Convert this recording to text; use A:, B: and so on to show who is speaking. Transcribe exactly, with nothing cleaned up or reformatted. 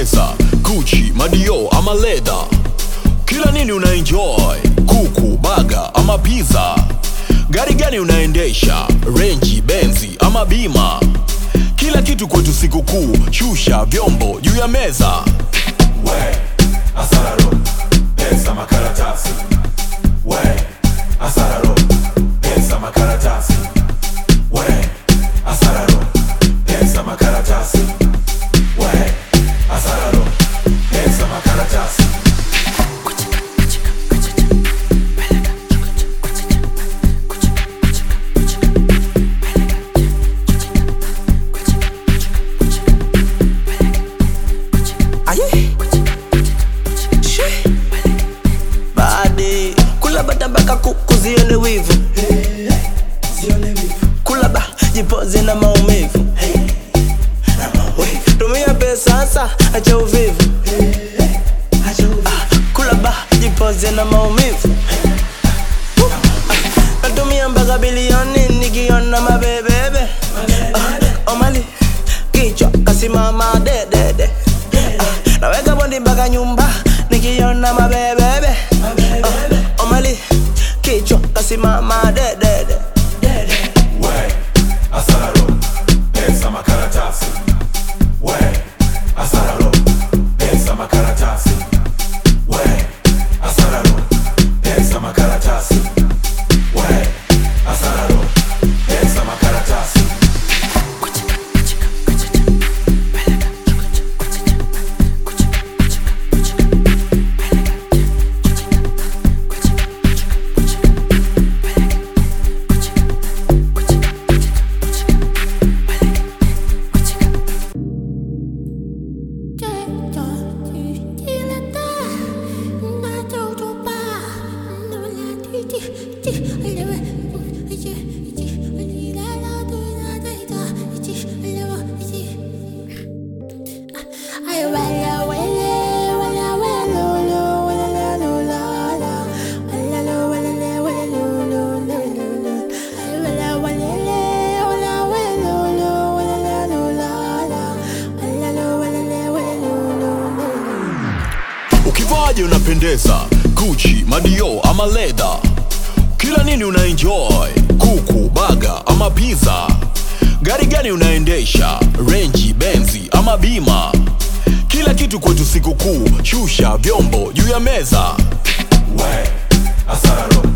A: unapendeza, Gucci, Madio ama leather. Kila nini una enjoy, kuku, baga ama pizza. Gari gani unaendesha, Range, Benzi ama bima. Kila kitu kwetu siku kuu, shusha vyombo juu ya meza.
B: We, asararo, pesa makaratasi. We, asararo, pesa makaratasi. We, asararo, pesa makaratasi. We, asararo, pesa makaratasi.
C: Kula bata baka kuku zione wivu. Kula ba jipoze na maumivu. Tumia pesa sasa acha uvivu. Kula ba jipoze na maumivu. Natumia mpaka bilioni nikiona mabebebe. Omali kichwa kasimama dedede. Naweka bondi mpaka nyumba nikiona mabebebe. Omali kichwa kasimama dedede.
B: We, asararo, pesa makaratasi. We, asararo, pesa makaratasi. We, asararo, pesa makaratasi. We, asararo, pesa makaratasi.
A: Ukivaje unapendeza, Gucci, Madio ama leather. Kila nini una enjoy, kuku, baga ama pizza. Gari gani unaendesha, Range, Benzi ama bima. Kila kitu kwetu siku kuu, shusha vyombo juu ya meza.
B: We, asararo,